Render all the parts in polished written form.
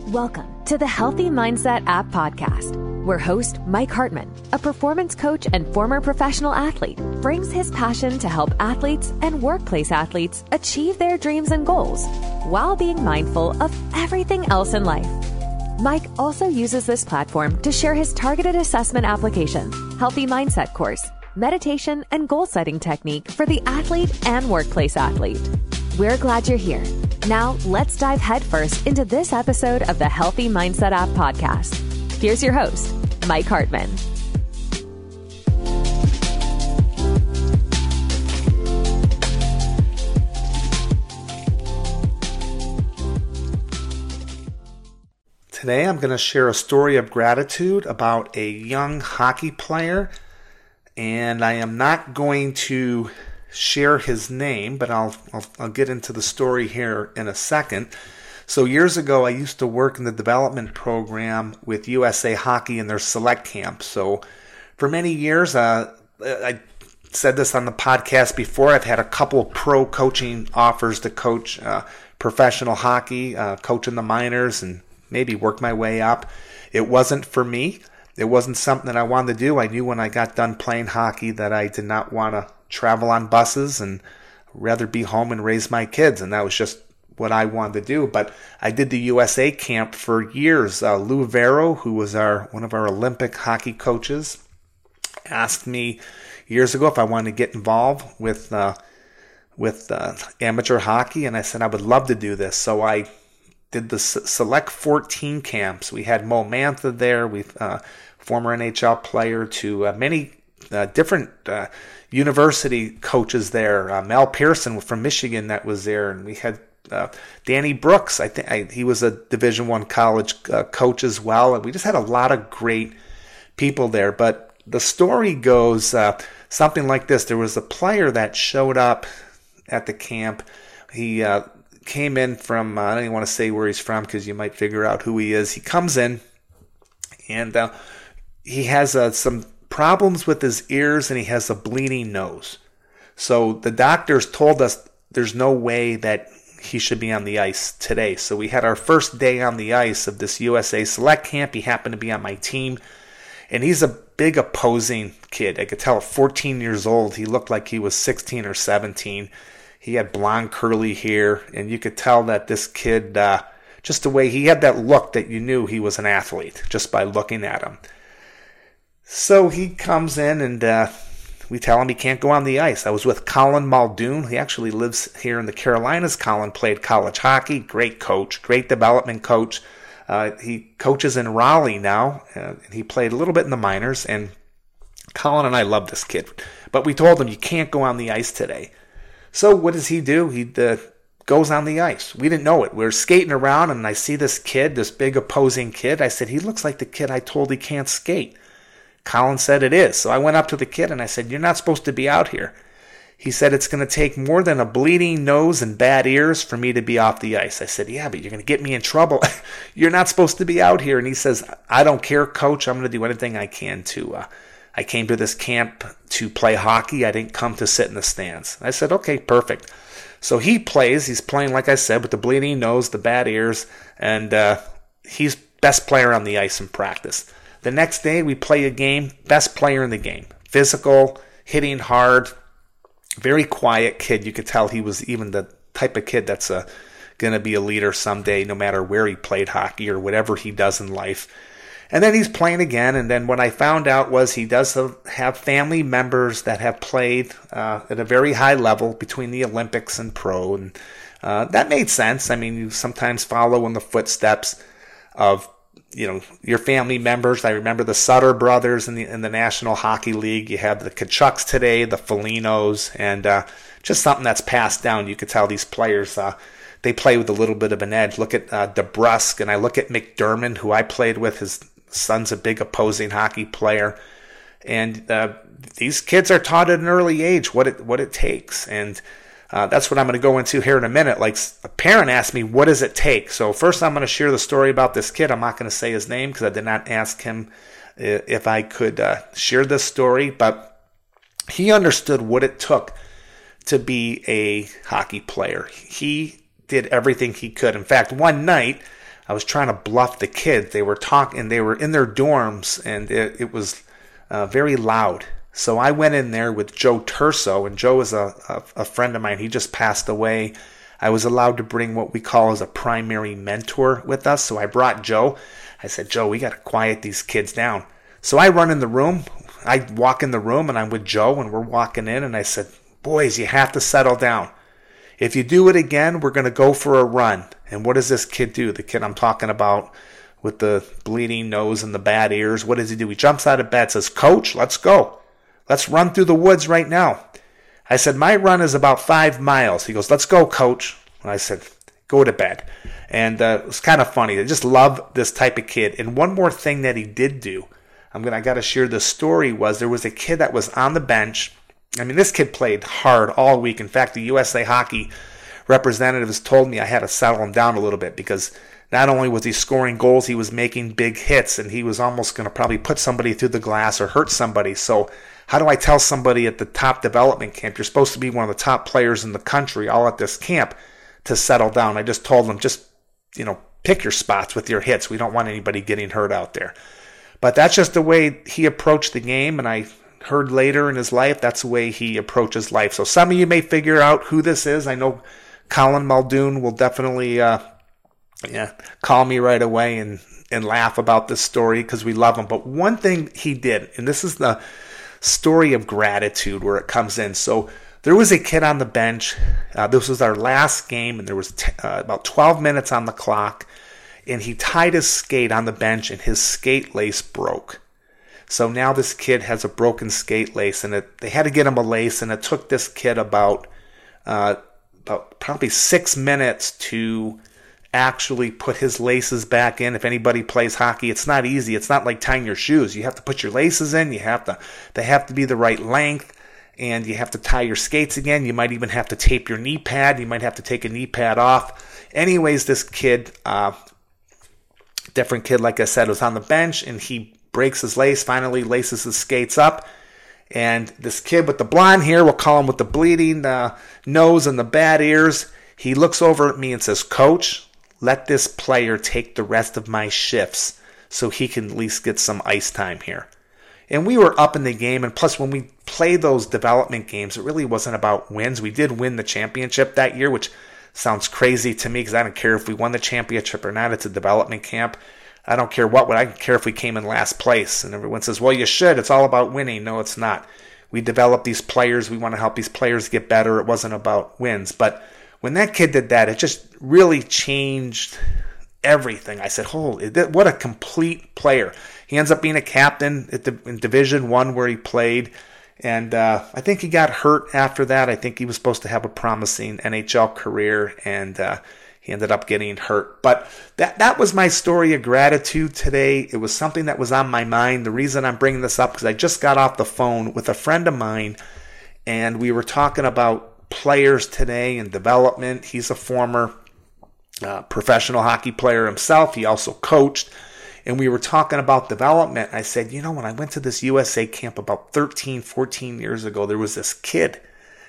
Welcome to the Healthy Mindset App Podcast, where host Mike Hartman, a performance coach and former professional athlete, brings his passion to help athletes and workplace athletes achieve their dreams and goals while being mindful of everything else in life. Mike also uses this platform to share his targeted assessment application, healthy mindset course, meditation, and goal setting technique for the athlete and workplace athlete. We're glad you're here. Now, let's dive headfirst into this episode of the Healthy Mindset App Podcast. Here's your host, Mike Hartman. Today, I'm going to share a story of gratitude about a young hockey player, and I am not going to share his name, but I'll get into the story here in a second. So years ago, I used to work in the development program with USA Hockey in their select camp. So for many years, I said this on the podcast before, I've had a couple of pro coaching offers to coach professional hockey, coach in the minors, and maybe work my way up. It wasn't for me. It wasn't something that I wanted to do. I knew when I got done playing hockey that I did not want to travel on buses and rather be home and raise my kids, and that was just what I wanted to do. But I did the USA camp for years. Lou Vero, who was one of our Olympic hockey coaches, asked me years ago if I wanted to get involved with amateur hockey, and I said I would love to do this. So I did the Select 14 camps. We had Mo Mantha there, former NHL player, to many different university coaches there. Mel Pearson from Michigan that was there, and we had Danny Brooks. I think he was a Division I college coach as well, and we just had a lot of great people there. But the story goes something like this. There was a player that showed up at the camp. He came in from, I don't even want to say where he's from because you might figure out who he is. He comes in, and he has some problems with his ears, and he has a bleeding nose. So the doctors told us there's no way that he should be on the ice today. So we had our first day on the ice of this USA Select camp. He happened to be on my team, and he's a big opposing kid. I could tell at 14 years old, he looked like he was 16 or 17. He had blonde curly hair, and you could tell that this kid, just the way he had that look, that you knew he was an athlete just by looking at him. So he comes in, and we tell him he can't go on the ice. I was with Colin Muldoon. He actually lives here in the Carolinas. Colin played college hockey, great coach, great development coach. He coaches in Raleigh now, and he played a little bit in the minors, and Colin and I love this kid. But we told him, you can't go on the ice today. So what does he do? He goes on the ice. We didn't know it. We were skating around, and I see this kid, this big opposing kid. I said, he looks like the kid I told he can't skate. Colin said it is. So I went up to the kid and I said, you're not supposed to be out here. He said, it's going to take more than a bleeding nose and bad ears for me to be off the ice. I said, yeah, but you're going to get me in trouble. You're not supposed to be out here. And he says, I don't care, coach. I'm going to do anything I can to, I came to this camp to play hockey. I didn't come to sit in the stands. I said, okay, perfect. So he plays. He's playing, like I said, with the bleeding nose, the bad ears, and he's best player on the ice in practice. The next day, we play a game, best player in the game. Physical, hitting hard, very quiet kid. You could tell he was even the type of kid that's going to be a leader someday, no matter where he played hockey or whatever he does in life. And then he's playing again, and then what I found out was he does have family members that have played at a very high level between the Olympics and pro, and that made sense. I mean, you sometimes follow in the footsteps of your family members. I remember the Sutter brothers in the National Hockey League. You have the Tkachuks today, the Folignos, and just something that's passed down. You could tell these players, they play with a little bit of an edge. Look at DeBrusk, and I look at McDermott, who I played with. His son's a big opposing hockey player. And these kids are taught at an early age what it takes. And that's what I'm going to go into here in a minute. Like, a parent asked me, what does it take? So first I'm going to share the story about this kid. I'm not going to say his name because I did not ask him if I could share this story. But he understood what it took to be a hockey player. He did everything he could. In fact, one night I was trying to bluff the kids. They were talking, they were in their dorms, and it was very loud. So I went in there with Joe Terso, and Joe is a friend of mine. He just passed away. I was allowed to bring what we call as a primary mentor with us. So I brought Joe. I said, Joe, we got to quiet these kids down. So I run in the room. I walk in the room, and I'm with Joe, and we're walking in, and I said, boys, you have to settle down. If you do it again, we're going to go for a run. And what does this kid do? The kid I'm talking about with the bleeding nose and the bad ears, what does he do? He jumps out of bed, says, Coach, let's go. Let's run through the woods right now. I said, my run is about 5 miles. He goes, let's go, Coach. And I said, go to bed. And it was kind of funny. I just love this type of kid. And one more thing that he did do, I got to share this story, was there was a kid that was on the bench. I mean, this kid played hard all week. In fact, the USA Hockey representatives told me I had to settle him down a little bit, because not only was he scoring goals, he was making big hits, and he was almost going to probably put somebody through the glass or hurt somebody. So how do I tell somebody at the top development camp, you're supposed to be one of the top players in the country, all at this camp, to settle down? I just told them, just, pick your spots with your hits. We don't want anybody getting hurt out there. But that's just the way he approached the game, and I heard later in his life that's the way he approaches life. So some of you may figure out who this is. I know Colin Muldoon will definitely call me right away and laugh about this story, because we love him. But one thing he did, and this is the story of gratitude where it comes in. So there was a kid on the bench. This was our last game, and there was about 12 minutes on the clock, and he tied his skate on the bench, and his skate lace broke. So now this kid has a broken skate lace, and they had to get him a lace, and it took this kid about probably 6 minutes to actually put his laces back in. If anybody plays hockey, it's not easy. It's not like tying your shoes. You have to put your laces in. They have to be the right length, and you have to tie your skates again. You might even have to tape your knee pad. You might have to take a knee pad off. Anyways, this kid, different kid, like I said, was on the bench, and he breaks his lace, finally laces his skates up. And this kid with the blonde hair, we'll call him with the bleeding nose and the bad ears, he looks over at me and says, Coach, let this player take the rest of my shifts so he can at least get some ice time here. And we were up in the game, and plus when we played those development games, it really wasn't about wins. We did win the championship that year, which sounds crazy to me, because I don't care if we won the championship or not. It's a development camp. I don't care what. I don't care if we came in last place. And everyone says, well, you should. It's all about winning. No, it's not. We develop these players. We want to help these players get better. It wasn't about wins. But when that kid did that, it just really changed everything. I said, holy, what a complete player. He ends up being a captain in Division I where he played. And I think he got hurt after that. I think he was supposed to have a promising NHL career, and he ended up getting hurt. But that was my story of gratitude today. It was something that was on my mind. The reason I'm bringing this up, because I just got off the phone with a friend of mine, and we were talking about players today and development. He's a former professional hockey player himself. He also coached. And we were talking about development. I said, when I went to this USA camp about 13, 14 years ago, there was this kid.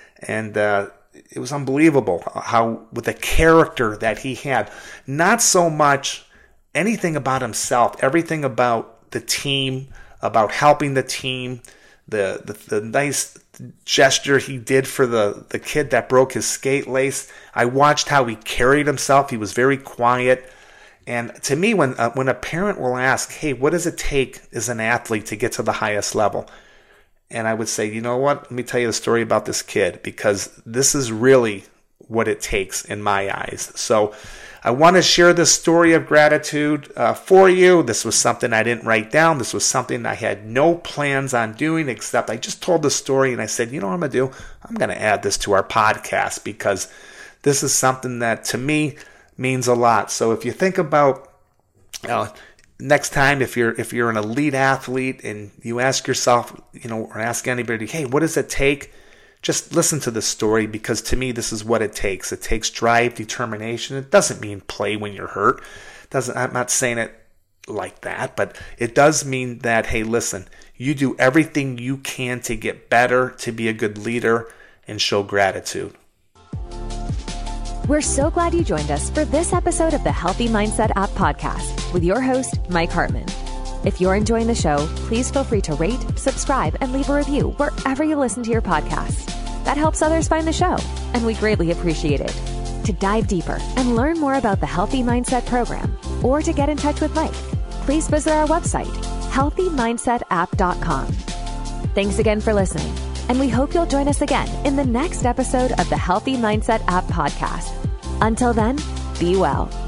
And it was unbelievable how, with the character that he had, not so much anything about himself, everything about the team, about helping the team, the nice gesture he did for the kid that broke his skate lace. I watched how he carried himself. He was very quiet. And to me, when a parent will ask, hey, what does it take as an athlete to get to the highest level? And I would say, you know what? Let me tell you the story about this kid, because this is really what it takes in my eyes. So I want to share this story of gratitude for you. This was something I didn't write down. This was something I had no plans on doing, except I just told the story and I said, you know what I'm going to do? I'm going to add this to our podcast, because this is something that to me means a lot. So if you think about next time, if you're an elite athlete and you ask yourself, or ask anybody, hey, what does it take? Just listen to this story, because to me, this is what it takes. It takes drive, determination. It doesn't mean play when you're hurt. I'm not saying it like that, but it does mean that, hey, listen, you do everything you can to get better, to be a good leader, and show gratitude. We're so glad you joined us for this episode of the Healthy Mindset App podcast with your host, Mike Hartman. If you're enjoying the show, please feel free to rate, subscribe, and leave a review wherever you listen to your podcasts. That helps others find the show, and we greatly appreciate it. To dive deeper and learn more about the Healthy Mindset program, or to get in touch with Mike, please visit our website, healthymindsetapp.com. Thanks again for listening, and we hope you'll join us again in the next episode of the Healthy Mindset App podcast. Until then, be well.